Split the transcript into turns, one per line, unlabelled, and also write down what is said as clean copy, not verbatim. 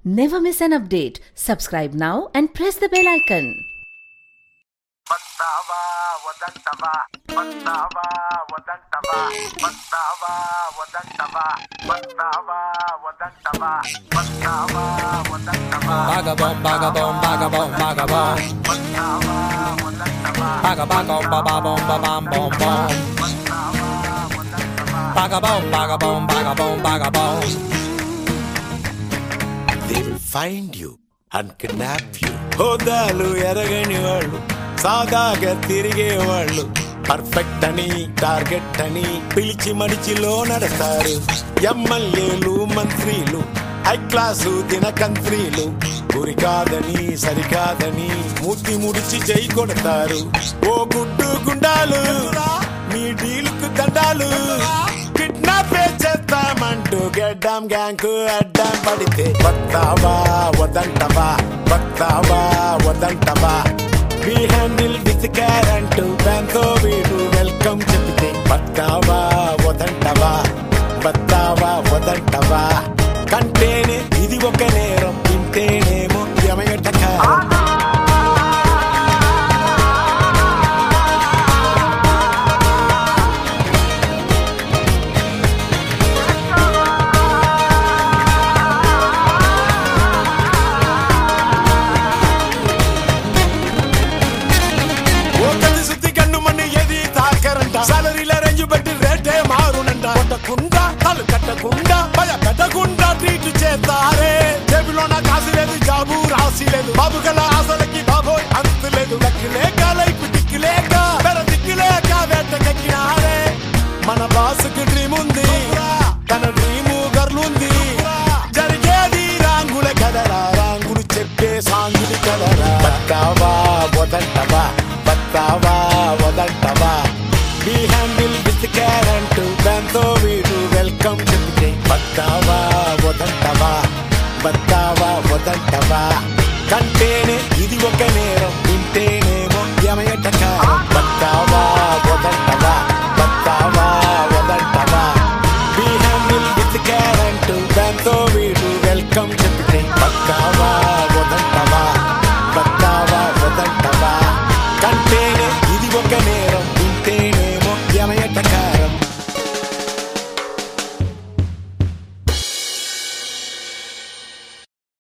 Never miss an update. Subscribe now and press the bell icon.
Battava vadantava battava vadantava battava vadantava battava vadantava battava vadantava
Vagabond, vagabond, vagabond, vagabond.
battava vadantava
Vagabond, vagabond, vagabond, vagabond. Vagabond, vagabond, vagabond, vagabond.
They will find you and kidnap you. హోదాలు ఎరగని వాళ్ళు సాదాగా తిరిగేవాళ్ళు perfect అని target అని పిలిచి మడిచిలో నడతారు. ఎమ్మెల్యేలు మంత్రులు high class దినకంత్రీలు గురి కాదని సరికాదని మూతి ముడిచి జై కొడతారు. ఓ గుడ్డు గుండాలు మీ డీలుకు దండాలు కిడ్నాప్ చేస్తామంటూ గెడ్డాం గ్యాంకు అడ్డాం పడితే వస్తావా వదంటవా వస్తావా వదంటవా We handle with care అంటూ దాంతో వీడు వెల్కమ్ చెప్పితే వస్తావా వదంటవా వస్తావా వదంటవా కంటేనే ఇది ఒక నేరం తింటేనేమో యమయటకారం. సాలరీల రేంజ్ బట్టి రేటే మారునంట. కొట్టకుండా తలు కట్టకుండా భయ పెట్టకుండా ట్రీట్ చేస్తారే. జేబులో నా కాసు లేదు జాబు రాసి లేదు బాబు గల ఆశలకి బాబోయ్ అంతు లేదు. లెక్కలేక లైఫ్ దిక్కులేక పెర దిక్కులేక వేటకెక్కినారే. మన బాసుకి డ్రీమ్ ఉంది తన డ్రీము గర్లుంది జరిగేది రాంగుల కదరా రాంగులు చెప్పే సాంగులు కదరా. బతావా వదంటవా బతావా వదంటవా We handle with care అంటూ దాంతో వీడు వెల్కమ్ చెప్తే బతావా వదంటవా బతావా వదంటవా కంటేనే ఇది ఒక నేరం తింటేనేమో యమయటకారం. బతావా